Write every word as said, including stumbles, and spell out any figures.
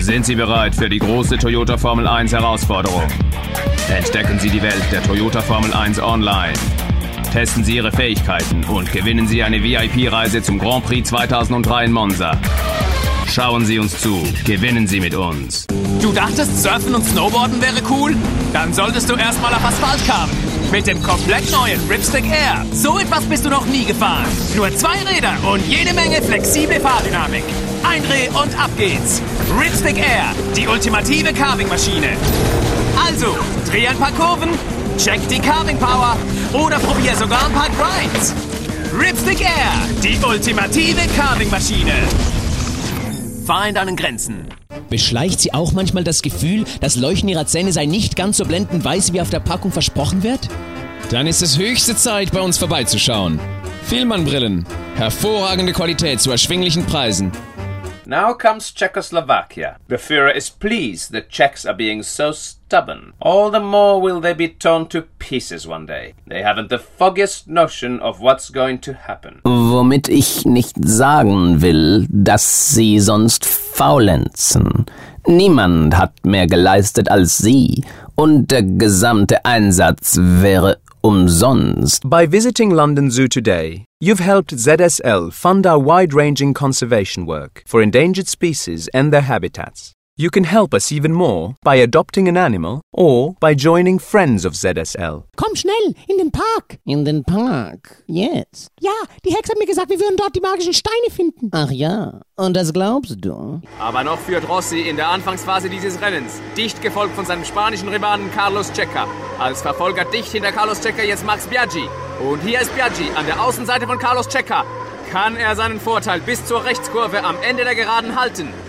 Sind Sie bereit für die große Toyota Formel eins Herausforderung? Entdecken Sie die Welt der Toyota Formel eins online. Testen Sie Ihre Fähigkeiten und gewinnen Sie eine V I P-Reise zum Grand Prix zweitausenddrei in Monza. Schauen Sie uns zu, gewinnen Sie mit uns. Du dachtest, Surfen und Snowboarden wäre cool? Dann solltest du erstmal auf Asphalt kamen. Mit dem komplett neuen Ripstick Air. So etwas bist du noch nie gefahren. Nur zwei Räder und jede Menge flexible Fahrdynamik. Ein Dreh und ab geht's. Ripstick Air, die ultimative Carving-Maschine. Also, dreh ein paar Kurven, check die Carving Power oder probier sogar ein paar Grinds. Ripstick Air, die ultimative Carving-Maschine. Fahr in deinen Grenzen. Beschleicht Sie auch manchmal das Gefühl, das Leuchten Ihrer Zähne sei nicht ganz so blendend weiß, wie auf der Packung versprochen wird? Dann ist es höchste Zeit, bei uns vorbeizuschauen. Vielmann-Brillen. Hervorragende Qualität zu erschwinglichen Preisen. Now comes Czechoslovakia. The Führer is pleased the Czechs are being so stubborn. All the more will they be torn to pieces one day. They haven't the foggiest notion of what's going to happen. Womit ich nicht sagen will, dass sie sonst faulenzen. Niemand hat mehr geleistet als sie und der gesamte Einsatz wäre umsonst. By visiting London Zoo today, you've helped Z S L fund our wide-ranging conservation work for endangered species and their habitats. You can help us even more by adopting an animal or by joining Friends of Z S L. Komm schnell, in den Park. In den Park? Jetzt? Ja, die Hexe hat mir gesagt, wir würden dort die magischen Steine finden. Ach ja, und das glaubst du? Aber noch führt Rossi in der Anfangsphase dieses Rennens, dicht gefolgt von seinem spanischen Rivalen Carlos Checa. Als Verfolger dicht hinter Carlos Checa jetzt Max Biaggi. Und hier ist Biaggi an der Außenseite von Carlos Checa. Kann er seinen Vorteil bis zur Rechtskurve am Ende der Geraden halten?